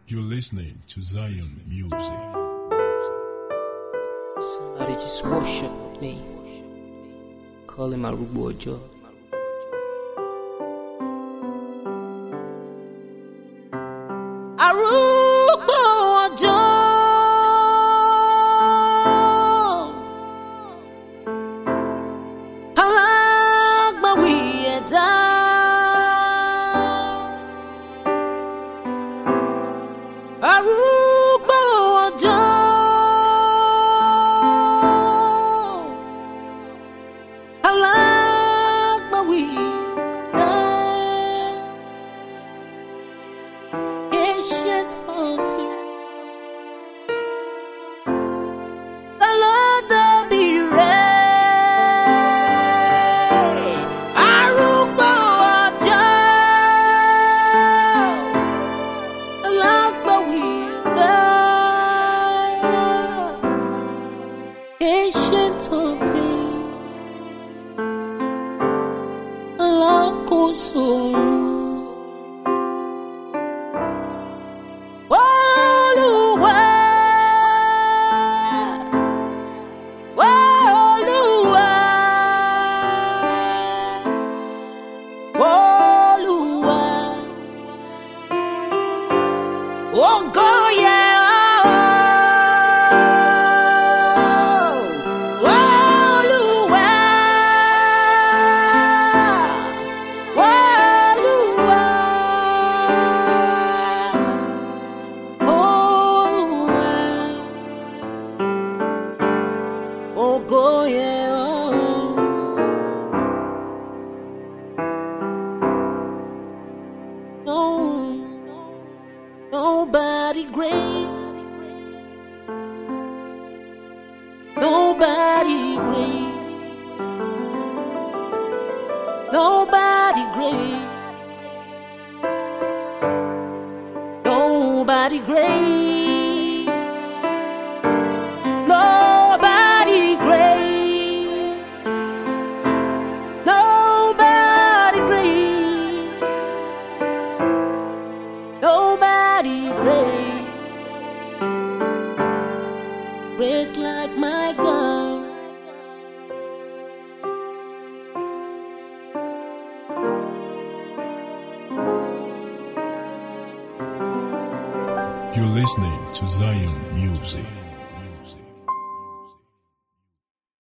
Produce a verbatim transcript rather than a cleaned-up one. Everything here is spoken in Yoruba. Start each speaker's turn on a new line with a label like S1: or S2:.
S1: You're listening to Zion Music.
S2: Somebody just worship with me. Call him Arugbo Ojo. Arugbo Ojo. Alagbawi ẹ̀dá. Arugbo Ojo. Alagbawi ẹ̀dá. Ancient of days. The Lord that be reign. Arugbo Ojo. Alagbawi ẹ̀dá. Ancient of days. Alakoso ọ̀run. Olúwa, Olúwa, Olúwa, ògo yẹ ọ́. Olúwa, Olúwa, Olúwa, ògo yẹ ọ́. No, nobody great, nobody great, nobody great, nobody great, nobody great, nobody great, nobody great, great like my God.
S1: You're listening to Zion Music.